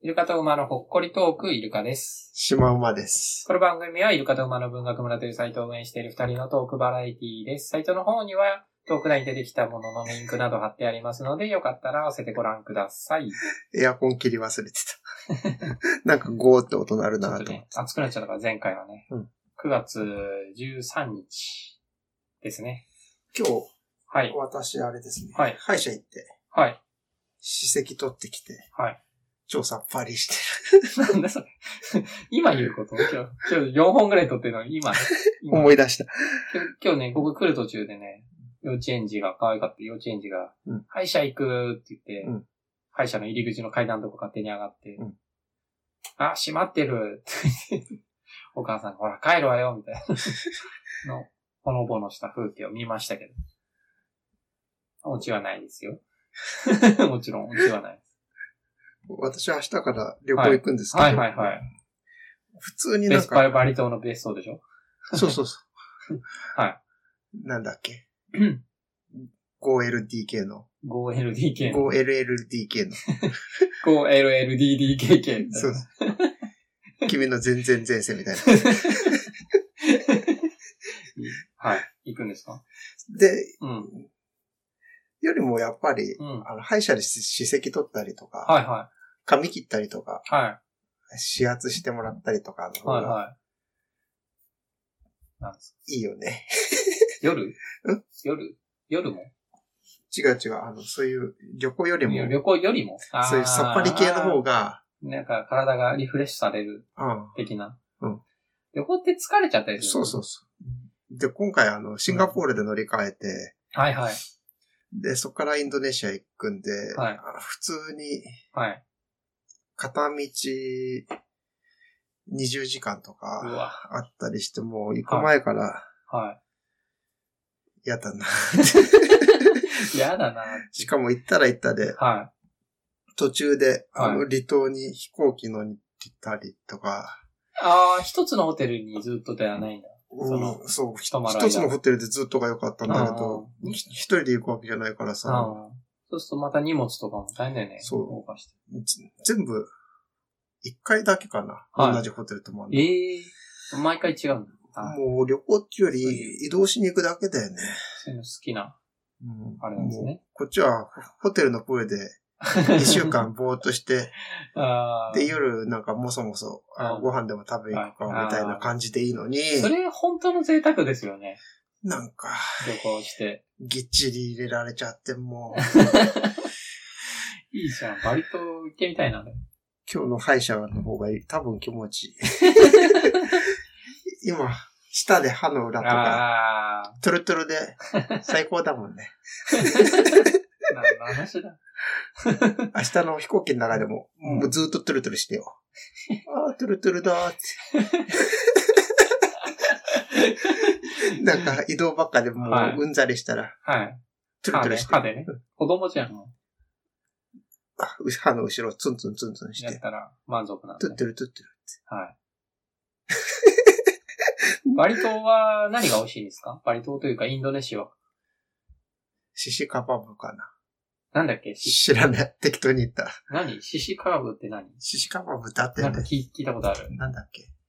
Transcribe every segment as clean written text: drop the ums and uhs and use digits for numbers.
イルカと馬のほっこりトーク、イルカです。 シマウマです。 この番組はイルカと馬の文学村というサイトを運営している二人のトークバラエティです。サイトの方にはトーク内に出てきたもののリンクなど貼ってありますので、よかったら合わせてご覧ください。 エアコン切り忘れてた。なんかゴーって音鳴るなと思って。ね、 暑くなっちゃったから前回はね。9月13日ですね。 今日、 はい。 私あれですね。 はい。 歯医者行って。 はい。 歯石取ってきて。 はい。 超さっぱりしてる。なんだそれ。今言うこと今日4本ぐらい取ってるのに今思い出した。 今日ね、僕来る途中でね、幼稚園児が、可愛かった幼稚園児が、歯医者行くって言って、歯医者の入り口の階段のとこ勝手に上がって、あ、閉まってるって言って、お母さんが、ほら帰るわよみたいなの、ほのぼのした風景を見ましたけど。オチはないですよ。もちろん、オチはないです。 私は明日から旅行行くんですけど。 はいはいはい。 普通になんか。 バリ島の別荘でしょ？ そうそうそう。 はい。 なんだっけ 5LDK の。 5LDK の。 5LLDK の。 5LLDDKK。 そうそう。君の全然前世みたいな。 はい。行くんですか？ で、よりもやっぱり、歯医者で歯石取ったりとか、 はいはい。 髪切ったりとか、 はい。 指圧してもらったりとかの方が、はいはい。 なんですか？ いいよね。 夜も違う、そういう旅行よりも。 旅行よりもそういうさっぱり系の方が。 なんか体がリフレッシュされる。的な。旅行って疲れちゃったりする。 そう。で、今回シンガポールで乗り換えて。 はいはい。 で、そこからインドネシア行くんで、普通に。片道20時間とかあったりしても、行く前から。やだな。 やだな。 しかも行ったら行ったで。途中で、離島に飛行機乗ったりとか。 ああ、一つのホテルにずっとではないんだ。 そう。一つのホテルでずっとが良かったんだけど、一人で行くわけじゃないからさ。 そうするとまた荷物とかも大変だよね。 そう。全部、一回だけかな。同じホテル泊まるの。 毎回違うんだ。 もう旅行っていうより移動しに行くだけだよね。 そういうの好きな。あれなんですね。 こっちはホテルのプールで一週間ぼーっとして、で夜なんかもそもそご飯でも食べ行くかみたいな感じでいいのに。 それ本当の贅沢ですよね。 なんか、 旅行して。 ぎっちり入れられちゃってもう。 いいじゃん。バリ島行ってみたいな。 今日の歯医者の方が多分気持ちいい。今、舌で歯の裏とか、トゥルトゥルで最高だもんね。 何の話だ。 明日の飛行機の中でも、もうずっとトゥルトゥルしてよ。トゥルトゥルだーって。なんか移動ばっかでもううんざりしたら、トゥルトゥルして。 歯でね。子供じゃん。 歯の後ろツンツンして。 やったら満足なんだ、ね。トゥルトゥルって。 はい。バリ島は何が美味しいんですか？バリ島というかインドネシアは。 シシカバブかな。 なんだっけ？ 知らない。適当に言った。 何？シシカバブって何？ シシカバブってあってね。なんか聞いたことある。 なんだっけ？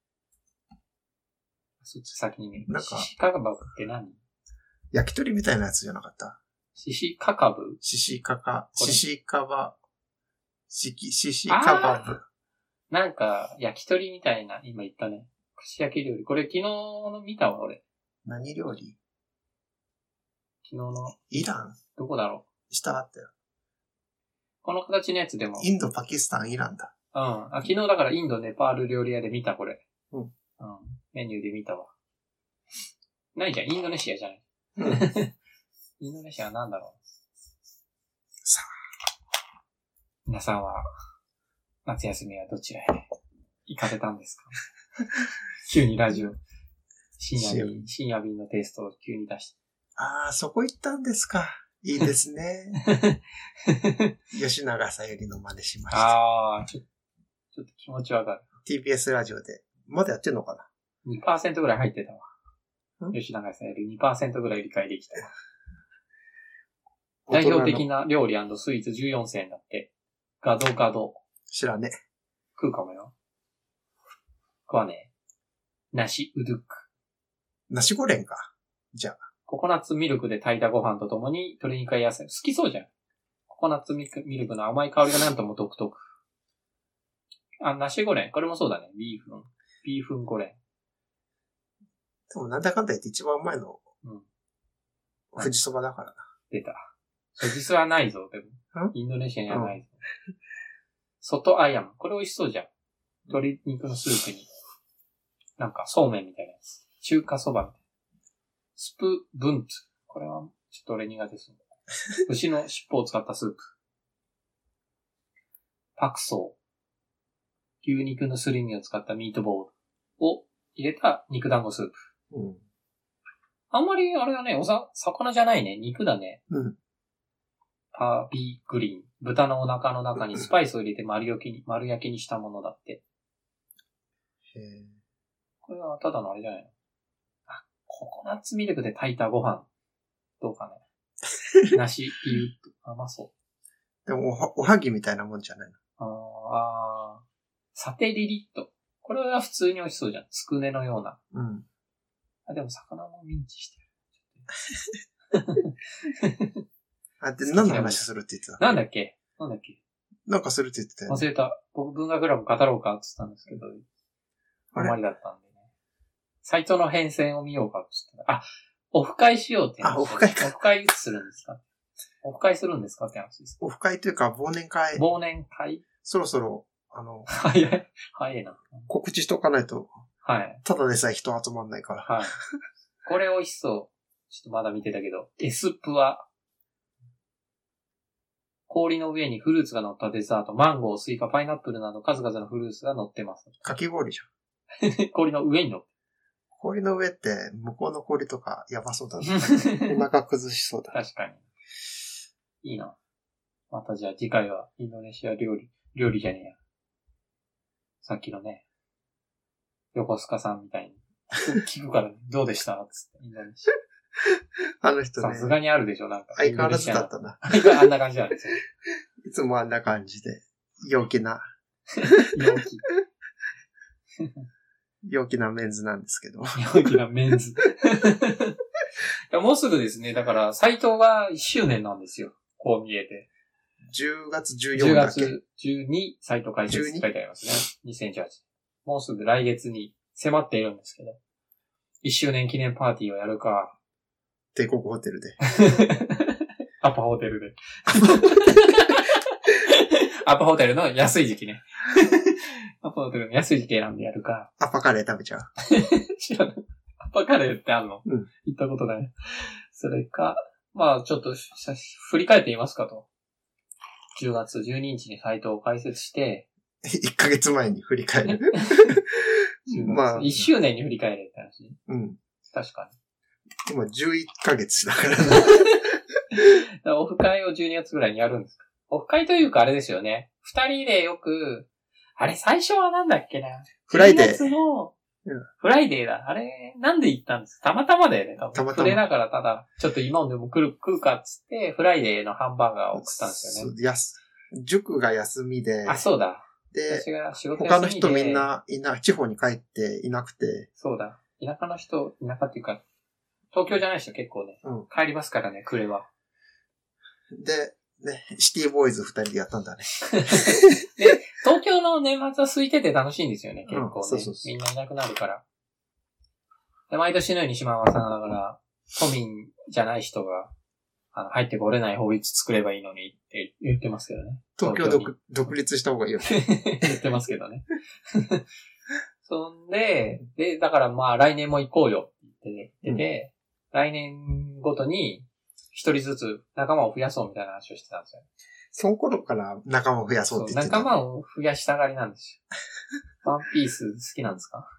そっち先に見る。 なんか。 シシカバブって何？ 焼き鳥みたいなやつじゃなかった？ シシカカブ？ シシカバブ。 なんか、焼き鳥みたいな、今言ったね。串焼き料理。これ昨日見たわ、俺。 何料理？ 昨日の。 イラン？ どこだろう？下あったよ。 この形のやつでも。 インド、パキスタン、イランだ。 昨日だからインド、ネパール料理屋で見た、これ。メニューで見たわ。ないじゃん、インドネシアじゃない。インドネシアは何だろう。 さあ。 皆さんは、夏休みはどちらへ行かれたんですか？急にラジオ。深夜便のテイストを急に出して。 そこ行ったんですか。いいですね。吉永さゆりの真似しました。 ちょっと気持ちわかる。 TBS ラジオで。まだやってんのかな？ 2% ぐらい入ってたわ。吉永さゆり 2% ぐらい理解できたわ。代表的な料理&スイーツ14選だって。ガドガド。 知らねえ。 食うかもよ。食わねえ。梨うどっく。 梨ゴレンか。じゃあ。 ココナッツミルクで炊いたご飯とともに鶏肉や野菜。好きそうじゃん。ココナッツミルクの甘い香りがなんとも独特。梨ゴレン。これもそうだね。ビーフンゴレン。 でもなんだかんだ言って一番うまいの。富士そばだからな。 出た。富士そばはないぞ、でも。インドネシアにはないぞ。外アヤム。これ美味しそうじゃん。鶏肉のスープに。なんか、そうめんみたいなやつ。中華そばみたいな。スプブンツ。これは、ちょっと俺苦手です。牛の尻尾を使ったスープ。パクソー。牛肉のすり身を使ったミートボールを入れた肉団子スープ。あんまり、あれだね、魚じゃないね。肉だね。パビーグリーン。豚のお腹の中にスパイスを入れて丸焼きにしたものだって。これはただのあれじゃないの？ココナッツミルクで炊いたご飯。どうかね。梨、ピューと甘そう。 でもおはぎみたいなもんじゃないの？ サテリリット。これは普通に美味しそうじゃん。つくねのような。でも魚もミンチしてる。 で、何の話するって言ってた？ なんだっけなんかするって言ってたよね。 忘れた。僕文学ラボ語ろうかって言ったんですけど、あまりだったんでね。サイトの変遷を見ようかって言ったら、オフ会しようって話。 オフ会か。 オフ会いつするんですか？オフ会するんですかって話です。 オフ会というか忘年会。 忘年会？ そろそろ、 早いな。 告知しとかないと。 はい。 ただでさえ人集まんないから。 はい。これ美味しそう。ちょっとまだ見てたけど。エスプは、氷の上にフルーツが乗ったデザート、マンゴー、スイカ、パイナップルなど数々のフルーツが乗ってます。 かき氷じゃん。氷の上に乗って。 氷の上って向こうの氷とかやばそうだね。お腹崩しそうだ。 確かに。いいな。またじゃあ次回はインドネシア料理じゃねえや。さっきのね、横須賀さんみたいに聞くから、ね、どうでしたつってインドネシア。あの人ね。さすがにあるでしょ、なんか。 相変わらずだったな。 あんな感じなんですよ。 いつもあんな感じで、陽気な。陽気なメンズなんですけど。 陽気なメンズ。いやもうすぐですね。だから、サイトが1周年なんですよ。こう見えて。 10月14だっけ？ 10月12サイト開設って書いてありますね。2018。もうすぐ来月に迫っているんですけど。1周年記念パーティーをやるか。 帝国ホテルで。 アパホテルで。アパホテルの安い時期ね。アパホテルの安い時期選んでやるか。 アパカレー食べちゃう。 知らない。アパカレーってあるの？行ったことない。それか、まあちょっと振り返ってみますかと。10月12日にサイトを開設して、 1ヶ月前に振り返る。 まあ。1周年に振り返れって話。確かに。今11ヶ月だからね。オフ会を12月ぐらいにやるんですか？オフ会というかあれですよね。2人でよく、あれ最初はなんだっけな。 フライデー。 12月のフライデーだ。あれ、なんで行ったんですか？たまたまだよね。多分たまたま。触れながらただ、ちょっと今でも食うかっつって、フライデーのハンバーガーを食ったんですよね。 塾が休みで。 そうだ。 で、 私が仕事他の人みんな、地方に帰っていなくて。 そうだ。田舎の人、田舎っていうか、東京じゃない人結構ね、帰りますからね、暮れは。 で、ね、シティボーイズ2人でやったんだね。 で、東京の年末は空いてて楽しいんですよね、結構ね。 そうみんないなくなるから。で、毎年のように島川さんがだから、都民じゃない人が、入ってこれない法律作ればいいのにって言ってますけどね。 東京独立した方がいいよね。言ってますけどね。そんで、だからまあ来年も行こうよって言ってて、来年ごとに一人ずつ仲間を増やそうみたいな話をしてたんですよ。 その頃から仲間を増やそうって言ってた。 仲間を増やしたがりなんですよ。ワンピース好きなんですか？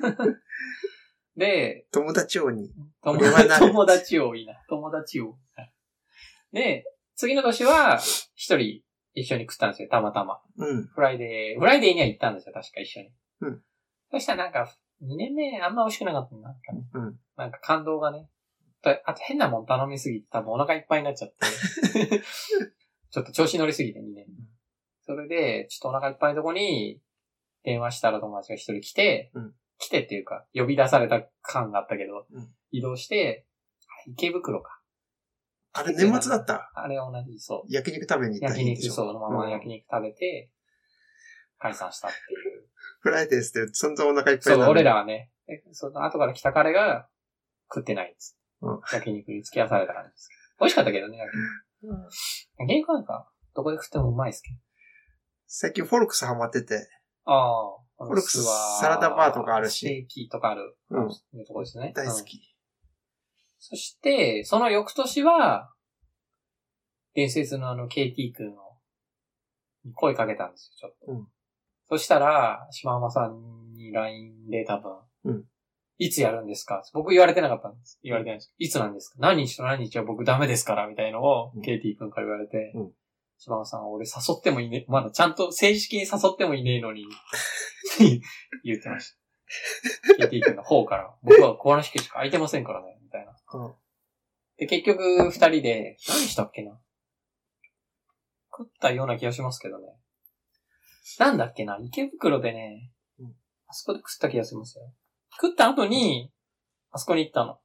で、 友達王に。 友達王いいな。友達王。で、次の年は一人一緒に食ったんですよ、たまたま。フライデーには行ったんですよ、確か一緒に。そしたらなんか、2年目あんま美味しくなかったな。なんか感動がね。あと変なもん頼みすぎて多分お腹いっぱいになっちゃって。ちょっと調子乗りすぎて2年目。 それで、ちょっとお腹いっぱいのとこに、電話したら友達が一人来て、来てっていうか、呼び出された感があったけど、移動して、池袋か。 あれ年末だった？ あれ同じ、そう。 焼肉食べに行った日でしょ。 そのまま焼肉食べて、解散したっていう。 フライデーズって、そんなお腹いっぱいそう、俺らはね、その後から来た彼が食ってないんです。焼肉に付き合わされた感じですけど。美味しかったけどね、焼肉。焼肉なんか、どこで食ってもうまいですけど。 最近フォルクスハマってて。 ああ。 フォルクスはサラダバーとかあるし。 ステーキとかある。いうところですね。 大好き。 そして、その翌年は、伝説のKT 君に声かけたんですよ、ちょっと。そしたら、島浜さんに LINE で多分、いつやるんですか？僕言われてなかったんです。言われてないんです。いつなんですか？何日と何日は僕ダメですから、みたいのを、KT 君から言われて、島浜さん、俺誘ってもいね、まだちゃんと正式に誘ってもいねえのに、言ってました。KT 君の方から、僕は小話しか空いてませんからね、みたいな。で、結局、二人で、何したっけな？食ったような気がしますけどね。なんだっけな？池袋でね、あそこで食った気がしますよ。食った後に、あそこに行ったの。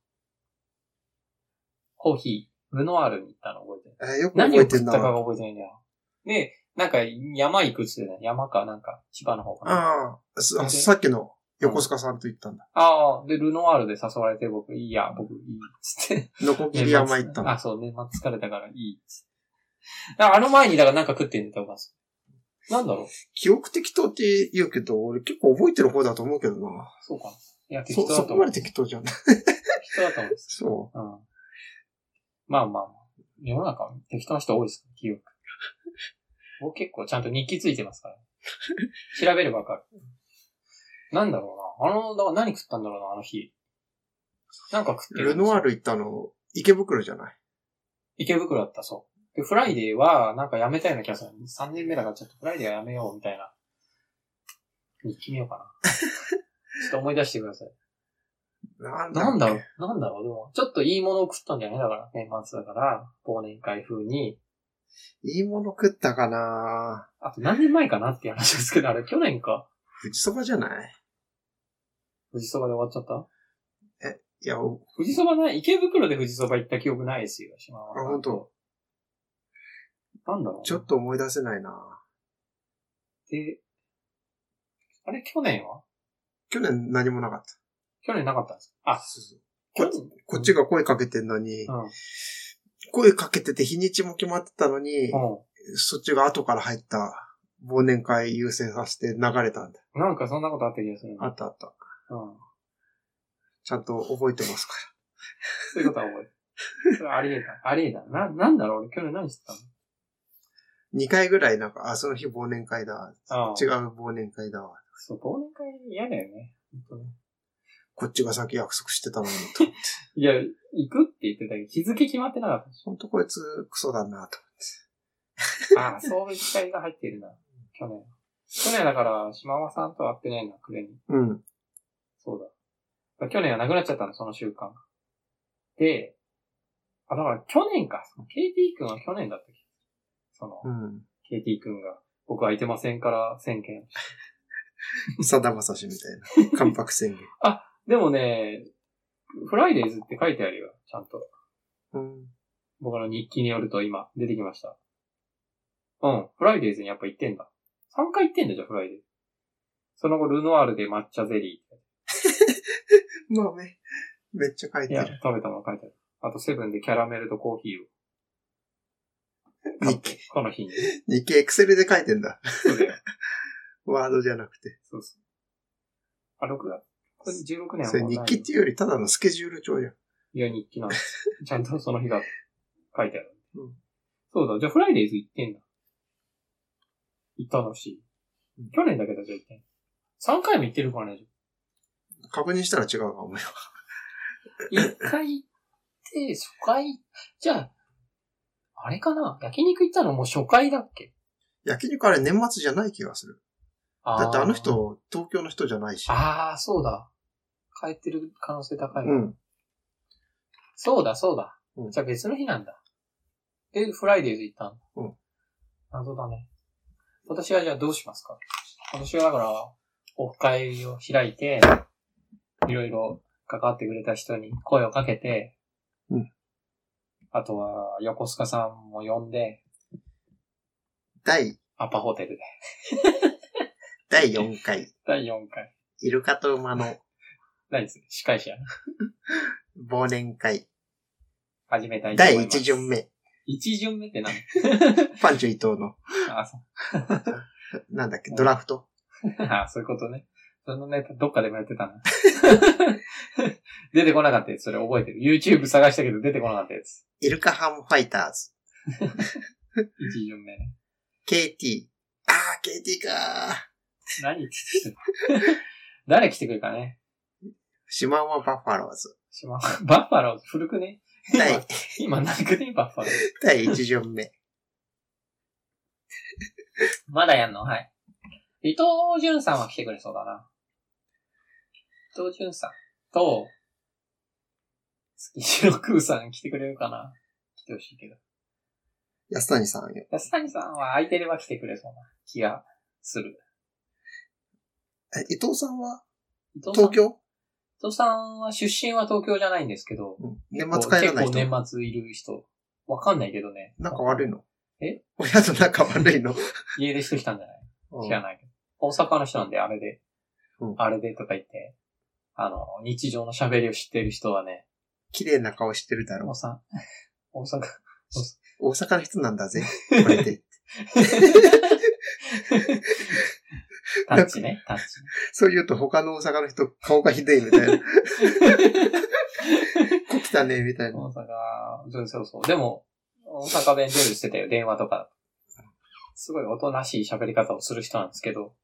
コーヒー、ルノワールに行ったの覚えてる。 よく覚えてんな。 何を食ったかが覚えてないんだよ。で、なんか山行くっつってね、山かなんか、千葉の方かな。 ああ、さっきの横須賀さんと行ったんだ。 ああ、で、ルノワールで誘われて僕いいっつって。 ノコギリ山行ったの。 あ、そう、年末疲れたからいいっつって。だからあの前に、だからなんか食ってんだよ、お母さん。なんだろう。 記憶適当って言うけど、俺結構覚えてる方だと思うけどな。 そうかな。いや、適当だと思う。 そこまで適当じゃん。適当だと思うんです。 そう。 まあまあ、世の中適当な人多いですね、記憶。僕結構ちゃんと日記ついてますから。調べればわかる。なんだろうな。だから何食ったんだろうな、あの日。なんか食ってる。 ルノワール行ったの、池袋じゃない？ 池袋だった、そう。で、フライデーは、なんかやめたような気がする。3年目だからちょっとフライデーはやめよう、みたいな。日記見ようかな。ちょっと思い出してください。なんだろう、でも、ちょっといいものを食ったんじゃない？だから、年末だから、忘年会風に。 いいもの食ったかな？ あと何年前かなっていう話ですけど、あれ去年か。 富士そばじゃない？ 富士そばで終わっちゃった？ いや、 富士そばない？池袋で富士そば行った記憶ないですよ、島は。 あ、本当。 なんだろう。 ちょっと思い出せないな。 で、あれ去年は？ 去年何もなかった。 去年なかったんですか？あ、 そうこっちが声かけてんのに、声かけてて日にちも決まってたのに、そっちが後から入った忘年会優先させて流れたんだ。 なんかそんなことあった気がする。 あった。ちゃんと覚えてますから。 そういうことは覚えてる。それありえた。なんだろう俺去年何してたの ？2回ぐらいその日忘年会だ。違う忘年会だわ。 そう、忘年会嫌だよね。本当ね。 こっちが先約束してたのにと思って。 いや、行くって言ってたけど、日付決まってなかったし。 ほんとこいつクソだなと思って。 ああ、そういう機会が入っているな。去年だから、島間さんと会ってないな、暮れに。そうだ。去年はなくなっちゃったの、その習慣。で、だから去年か。KT 君は去年だったっけ？KT 君が、僕空いてませんから宣言。 さだまさしみたいな。関白宣言。 あ、でもね、フライデーズって書いてあるよ、ちゃんと。僕の日記によると今、出てきました。フライデーズにやっぱ行ってんだ。3回行ってんだじゃん、フライデーズ。その後、ルノワールで抹茶ゼリー。まあね、めっちゃ書いてる。 いや、食べたもの書いてある。あと、セブンでキャラメルとコーヒーを。この日に。 日記エクセルで書いてんだ。 そうだよ。 ワードじゃなくて。 そうそう。あ、6月。これ16年はそれ日記っていうよりただのスケジュール帳や。 いや、日記なんです。ちゃんとその日が書いてある。そうだ。じゃあフライデーズ行ってんだ。行ったのし。去年だけだじゃあ行ってん。3回も行ってるからね。 確認したら違うかもよ。 1回行って、初回、じゃあ、あれかな？焼肉行ったのもう初回だっけ？ 焼肉あれ年末じゃない気がする。だってあの人、東京の人じゃないし。 ああ、そうだ。帰ってる可能性高い。そうだ。じゃあ別の日なんだ。で、フライデーズ行ったんだ。謎だね。 今年はじゃあどうしますか？今年はだから、オフ会を開いて、いろいろ関わってくれた人に声をかけて、 うん。 あとは、横須賀さんも呼んで、アパホテルで。 第4回。 第4回。 イルカと馬の。 何です司会者。 忘年会。 始めたいと思います。 第1巡目。 1巡目って何？ パンチョ伊藤の。 あ、そう。 なんだっけ、ドラフト。 あ、そういうことね。そのネタどっかでもやってたな。出てこなかったやつ、それ覚えてる。YouTube 探したけど出てこなかったやつ。 イルカハムファイターズ。 1巡目ね。 KT。KT かー。何言ってる誰来てくるかね。 シマウマバッファローズ。 バッファローズ古くね。今なくねバッファローズ。 第1巡目。 まだやんの？はい。伊藤淳さんは来てくれそうだな。伊藤淳さんと、月城空さん来てくれるかな？来てほしいけど。 安谷さんよ。 安谷さんは空いてれば来てくれそうな気がする。 伊藤さんは東京？ 伊藤さんは出身は東京じゃないんですけど、 年末帰らない人？ 結構年末いる人。わかんないけどね。 仲悪いの？ 親と仲悪いの？ 家出してきたんじゃない？知らないけど。大阪の人なんであれで、あれでとか言って、日常の喋りを知ってる人はね。 綺麗な顔してるだろ。 大阪の人なんだぜ。これで。 タッチね。 そう言うと他の大阪の人顔がひどいみたいな。こ来たね、みたいな。 大阪、そう。でも、大阪弁上手してたよ、電話とか。すごいおとなしい喋り方をする人なんですけど。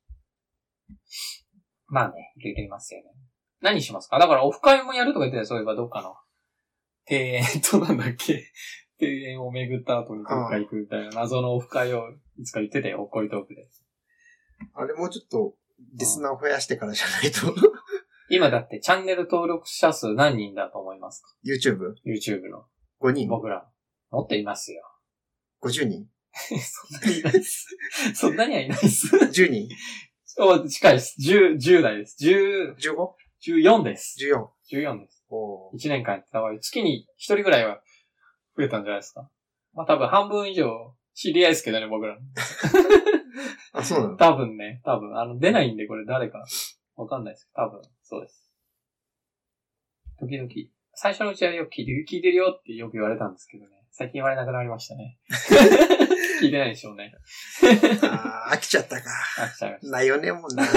まあね、いろいろいますよね。何しますか？だからオフ会もやるとか言ってたよ、そういえばどっかの。庭園となんだっけ？庭園を巡った後にどっか行くみたいな謎のオフ会をいつか言ってたよ、おっこりトークで。 あれもうちょっと、リスナーを増やしてからじゃないと。 今だってチャンネル登録者数何人だと思いますか？ YouTube の。 5人？ 僕ら。もっといますよ。 50人？ そんなにいないです。そんなにはいないです。 10人？ 近いです。10代です。14です。14です。1年間やってた場合、月に1人ぐらいは増えたんじゃないですか。まあ多分半分以上知り合いですけどね、僕ら。 あ、そうなの？ 多分。出ないんでこれ誰かわかんないですけど、多分、そうです。時々、最初のうちはよく聞いてるよってよく言われたんですけどね。最近言われなくなりましたね。聞いてないでしょうね。 飽きちゃったか。 飽きちゃいました。 ないよね、もんな。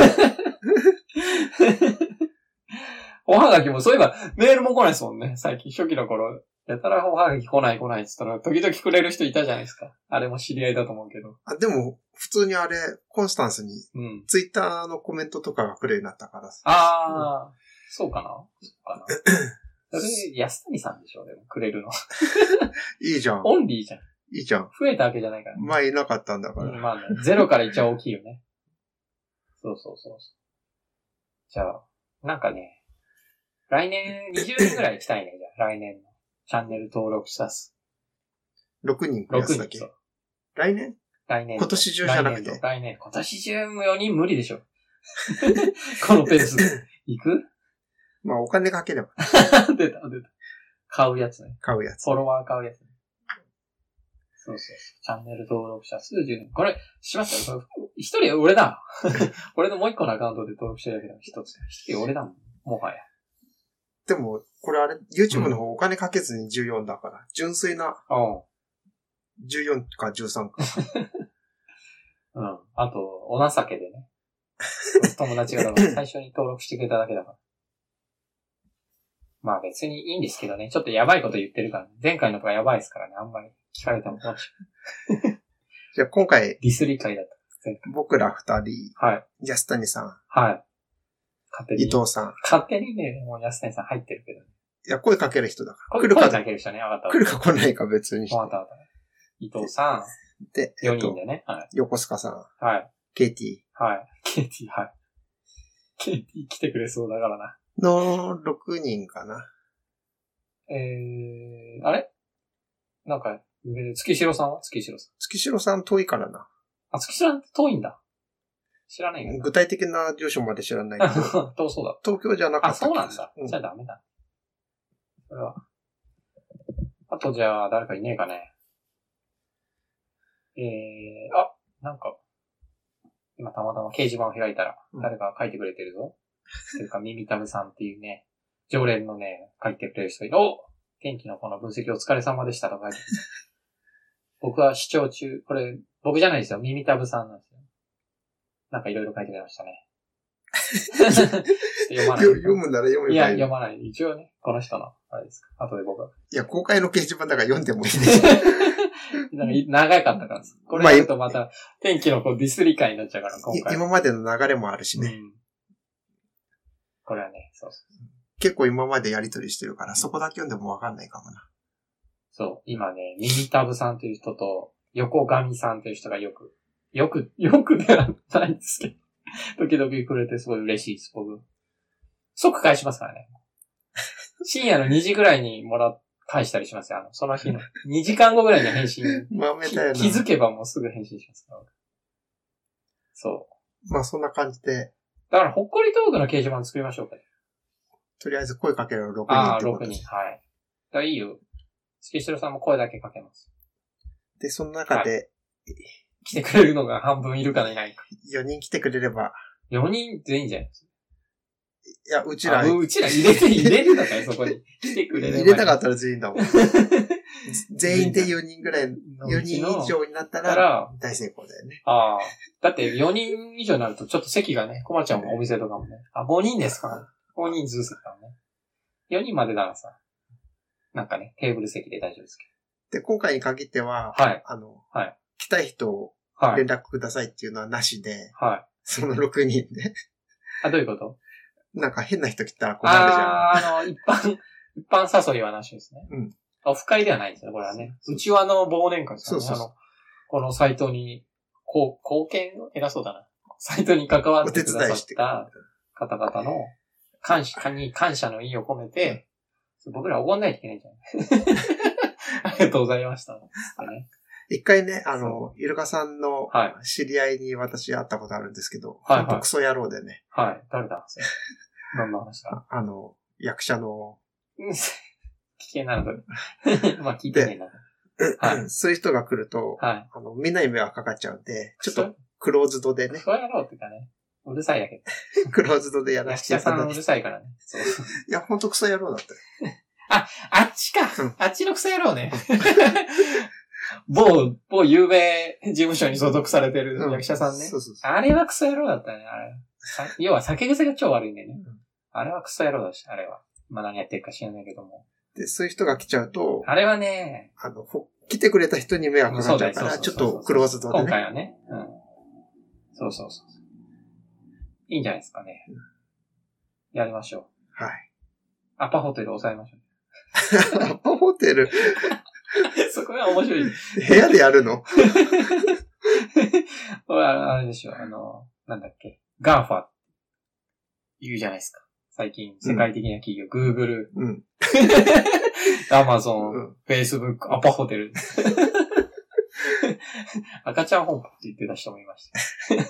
おはがきも、そういえばメールも来ないですもんね。最近初期の頃。やたらおはがき来ないって言ったら、時々くれる人いたじゃないですか。あれも知り合いだと思うけど。 でも、普通にあれ、コンスタンスに、ツイッターのコメントとかが来るようになったからさ。そうかなそれ、安谷さんでしょ、でも、くれるの。 いいじゃん。 オンリーじゃん。 いいじゃん。 増えたわけじゃないから、 ね。前いなかったんだから。 まあね、0から1は大きいよね。そう。じゃあ、なんかね、来年20人ぐらい行きたいね、じゃあ、来年のチャンネル登録者数。 6人増やすだけ。来年今年中じゃなくて。 来年。今年中も4人無理でしょ。このペース。行く？ まあお金かければ。 出た。買うやつね。 フォロワー買うやつね。そう。チャンネル登録者数10人。これ、しましたよ。一人俺だ。俺のもう一個のアカウントで登録してるだけだ。一人俺だもん。もはや。 でも、これYouTube の方お金かけずに14だから。純粋な。14か13か。 あと、お情けでね。友達が最初に登録してくれただけだから。まあ別にいいんですけどね。ちょっとやばいこと言ってるから、ね。前回のとかやばいですからね。あんまり聞かれても。 じゃあ今回。 ディスり会だった。 僕ら2人。 はい。 安谷さん。 はい。勝手に。 伊藤さん。 勝手にね、もう安谷さん入ってるけど、ね。 いや、声かける人だから。 来るかかける人ね。わかった。 来るか来ないか別にして。 わかった。伊藤さん。 で、 4人でね。はい。 横須賀さん。 はい。 KT。 はい。KT、はい。KT 来てくれそうだからな。 の6人かな。 あれなんか、月城さんは？ 月城さん遠いからな。 あつきすらって遠いんだ。知らないけど。 具体的な住所まで知らないけど。 遠そうだ。 東京じゃなかった。 あ、そうなんだ。じゃあダメだ。それは。あとじゃあ、誰かいねえかね。なんか、今たまたま掲示板を開いたら、誰か書いてくれてるぞ。というか、耳たぶさんっていうね、常連のね、書いてくれる人いる。天気のこの分析お疲れ様でしたと書いてる。僕は視聴中、これ、僕じゃないですよ。耳たぶさんなんですよ。なんかいろいろ書いてくれましたね。読まない。 読むなら読めばいい。 いや、読まない。一応ね、この人の、あれですか。後で僕は。 いや、公開の掲示板だから読んでもいいです長かったからです。これやるとまた、天気のこうディスり会になっちゃうから、今回。 今までの流れもあるしね。 これはね、そう。 結構今までやりとりしてるから、そこだけ読んでもわかんないかもな。 そう、今ね、耳たぶさんという人と、横上さんという人がよくではないんですけど、時々くれてすごい嬉しいです、僕。即返しますからね。深夜の2時ぐらいに返したりしますよ。その日の。2時間後ぐらいに返信。 豆だよな。 気づけばもうすぐ返信しますから。そう。 まあそんな感じで。 だから、ほっこりトークの掲示板作りましょうかね。 とりあえず声かける6人ってこと。 ああ、6人。はい。だからいいよ。月城さんも声だけかけます。 で、その中で、はい、 来てくれるのが半分いるかいないか。 4人来てくれれば。 4人全員じゃないですか。 いや、うちら入れるのかい、そこに。来てくれれば。 入れたかったら全員だもん。全員で4人ぐらい、4人以上になったら、大成功だよね。 ああ。だって4人以上になるとちょっと席がね、困っちゃうもん、お店とかもね。あ、5人ですか ?5 人ずつ席だもんね。4人までならさ、なんかね、テーブル席で大丈夫ですけど。で、今回に限っては、 はい。 はい。来たい人を連絡くださいっていうのはなしで、 はい。 その6人で。 あ、どういうこと？ なんか変な人来たら困るじゃん。 一般誘いはなしですね。 うん。 オフ会ではないんですよ、これはね。うちは忘年会ですね。そう。このサイトに、貢献偉そうだな。サイトに関わってくださった方々の感謝の意を込めて、僕らおごんないといけないじゃん。ありがとうございました。 一回ね、イルカさんの知り合いに私会ったことあるんですけど、 はい。 クソ野郎でね。 はい。誰だどんな話だ？ 役者の。 危険なので。まあ聞いてねえな。 はい。そういう人が来ると、 はい。 みんなに迷惑かかっちゃうんで、ちょっとクローズドでね。 クソ野郎ってかね。うるさいだけど。クローズドでやらせて役者さんうるさいからね。そう。 いや、ほんとクソ野郎だったよ。 あっちか。あっちのクソ野郎ね。某有名事務所に所属されてる役者さんね。 そう。 あれはクソ野郎だったね、あれ。要は酒癖が超悪いんだよね。あれはクソ野郎だし、あれは。まあ何やってるか知らないけども。 で、そういう人が来ちゃうと、 あれはね、 来てくれた人に迷惑かかっちゃうから、ちょっとクローズドでね。 今回はね。うん。そう。いいんじゃないですかね。やりましょう。はい。 アパホテル抑えましょう。アパホテルそこが面白い。 部屋でやるのあれでしょ、なんだっけ。ガーファ言うじゃないですか。最近、世界的な企業、Google、Amazon、Facebook、アパホテル。赤ちゃん本舗って言ってた人もいました。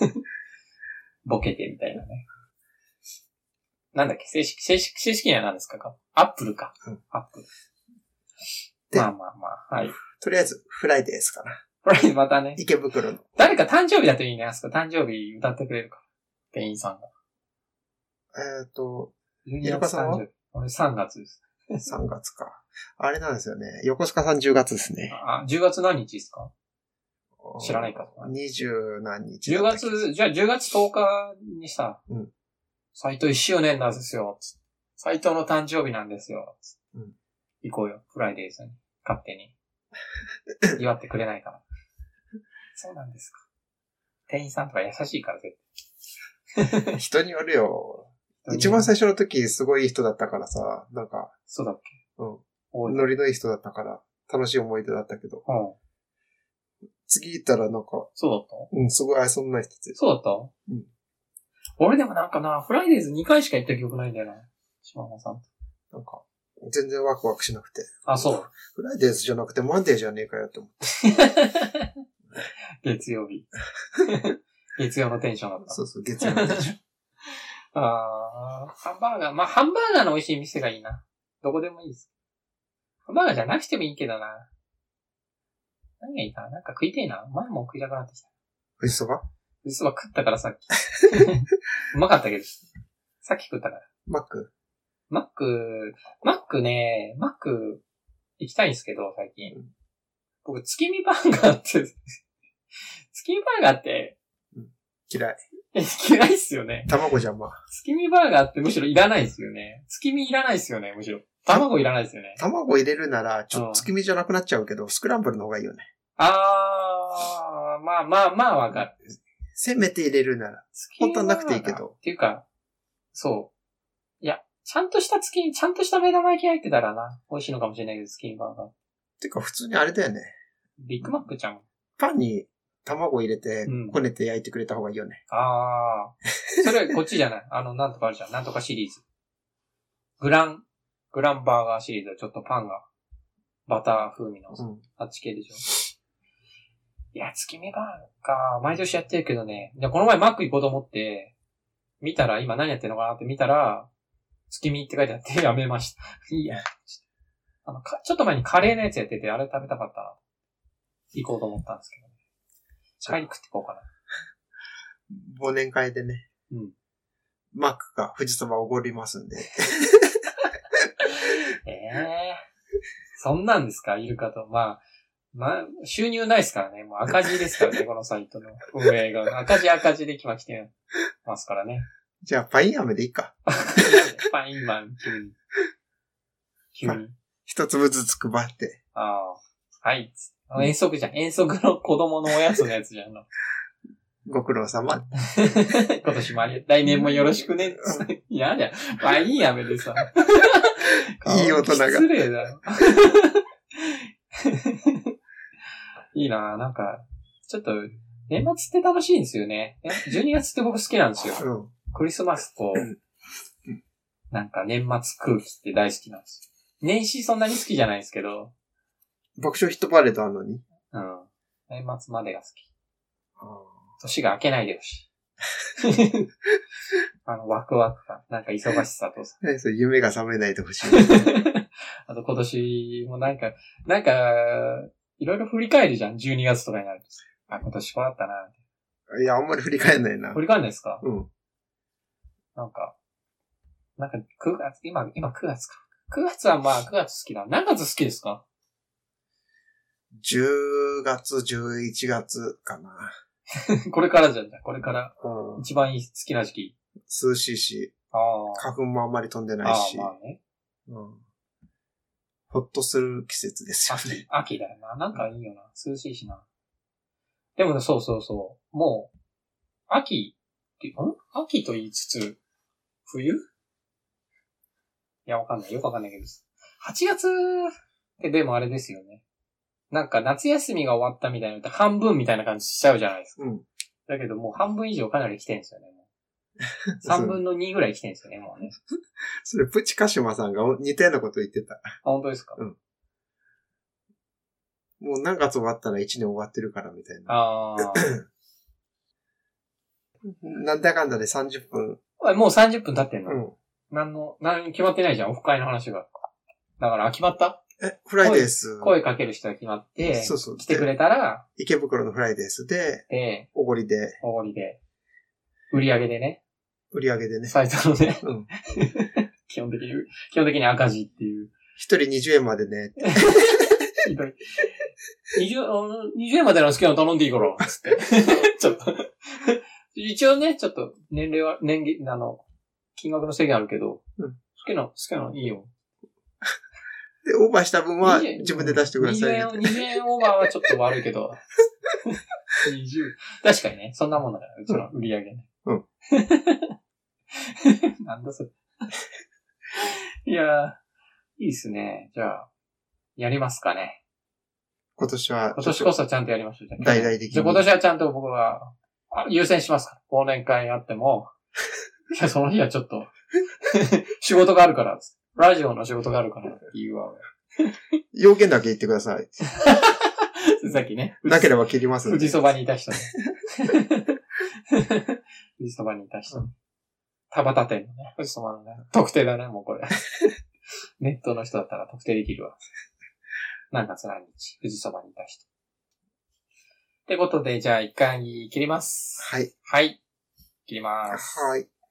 ボケてみたいなね。なんだっけ正式には何ですかアップルか。アップル。まあ、はい。 とりあえず、フライデーですかな。 フライデーまたね。 池袋の。 誰か誕生日だといいね。あそこ誕生日歌ってくれるから。店員さんが。 イルカさんは俺3月です。 3月か。あれなんですよね。横須賀さん10月ですね。 あ、10月何日ですか？知らないか。 20何日。 じゃあ10月10日にさ、斎藤1周年なんですよ。斎藤の誕生日なんですよ。行こうよ。フライデーズに。勝手に。祝ってくれないから。そうなんですか。店員さんとか優しいから絶対。 人によるよ。一番最初の時すごいいい人だったからさ、なんか。 そうだっけ？ ノリのいい人だったから、楽しい思い出だったけど。次行ったらなんか。 そうだった？ すごい愛想のない人って。 そうだった？俺でもなんかな、フライデーズ2回しか行った記憶ないんだよな。島間さんと。 なんか、全然ワクワクしなくて。 あ、そう。 フライデーズじゃなくてマンデーじゃねえかよって思って。 月曜日。月曜のテンションだった。 そうそう、月曜のテンション。 ハンバーガー。まあ、ハンバーガーの美味しい店がいいな。どこでもいいです。ハンバーガーじゃなくてもいいけどな。何がいいかな、なんか食いたいな。前も食いたくなってきた。 富士そば食ったからさっき。うまかったけど。さっき食ったから。 マック行きたいんですけど、最近。僕、月見バーガーって、 嫌い。 嫌いっすよね。 卵じゃん、まあ。 月見バーガーってむしろいらないっすよね。月見いらないっすよね、むしろ。卵いらないっすよね。 卵入れるなら、ちょっと月見じゃなくなっちゃうけど、スクランブルの方がいいよね。 まあ、わかる。 せめて入れるなら。本当はなくていいけど。 っていうか、そう。いや、ちゃんとした目玉焼き入ってたらな、美味しいのかもしれないけど、月見バーガー。 てか、普通にあれだよね。 ビッグマックちゃん。 パンに卵入れて、こねて焼いてくれた方がいいよね。 それ、こっちじゃない。なんとかあるじゃん。なんとかシリーズ。グランバーガーシリーズはちょっとパンが、バター風味の、あっち系でしょ。いや、月見バーガー、毎年やってるけどね。この前マック行こうと思って、見たら、今何やってるのかなって見たら、月見って書いてあってやめました。いいや。ちょっと前にカレーのやつやってて、あれ食べたかったな。行こうと思ったんですけどね。帰り食っていこうかな。 忘年会でね。マックが富士そばおごりますんで。 そんなんですか、いるかと。まあ、収入ないですからね。もう赤字ですからね、このサイトの運営が。赤字で来てますからね。 じゃあ、パイン飴でいいか。 パインマン、急に。 一粒ずつ配って。 はい。遠足じゃん。遠足の子供のおやつのやつじゃんの。 ご苦労様。 今年も来年もよろしくね。いやじゃん。パイン飴でさ。 いい大人が。 失礼だよ。いいなぁ、なんか、ちょっと、年末って楽しいんですよね。12月って僕好きなんですよ。クリスマスと、なんか年末空気って大好きなんですよ。年始そんなに好きじゃないですけど。 爆笑ヒットパレードあるのに。 年末までが好き。年が明けないでほしい。ワクワク感。なんか忙しさとさ。 夢が覚めないでほしい。 あと今年もなんか、いろいろ振り返るじゃん。12月とかになると。今年こうだったな。 いや、あんまり振り返んないな。 振り返んないですか？なんか9月、今9月か。9月はまあ9月好きだ。何月好きですか ？10月、11月かな。 これからじゃん。これから。一番好きな時期。 涼しいし。花粉もあんまり飛んでないし。 まあね。 ほっとする季節ですよね。 秋だよな。なんかいいよな。涼しいしな。でもね、そう。もう、秋と言いつつ、冬？いや、わかんない。よくわかんないけど。8月ってでもあれですよね。なんか夏休みが終わったみたいなのって半分みたいな感じしちゃうじゃないですか。だけどもう半分以上かなり来てるんですよね。3分の2ぐらい来てるんですよね、もうね。 それ、プチカシュマさんが似たようなこと言ってた。 本当ですか？ もう何月終わったら1年終わってるからみたいな。なんだかんだで30分。 もう30分経ってんの？何決まってないじゃん、オフ会の話が。だから、決まった？ フライデース。 声かける人が決まって、来てくれたら、 池袋のフライデースで、おごりで。 売り上げでね。 サイトのね。基本的に赤字っていう。 一人20円までね。 20円までの好きなの頼んでいいから、つって。ちょっと。一応ね、ちょっと、金額の制限あるけど、好きなのいいよ。 で、オーバーした分は自分で出してください。 20円オーバーはちょっと悪いけど。確かにね、そんなもんだから、うちの売り上げね。なんだそれ。いやいいっすね。じゃあ、やりますかね。 今年こそちゃんとやりましょう。 大々的に。 じゃあ今年はちゃんと僕は、優先しますから。忘年会あっても、いや、その日はちょっと、仕事があるから、ラジオの仕事があるからって言うわ。 要件だけ言ってください。 さっきね。 なければ切ります富士そばにいた人ね。富士そばにいた人。田端店のね、富士そばのね、特定だね、もうこれ。ネットの人だったら特定できるわ。何月何日、富士そばにいた人。ってことで、じゃあ一回切ります。 はい。 はい。切ります。 はい。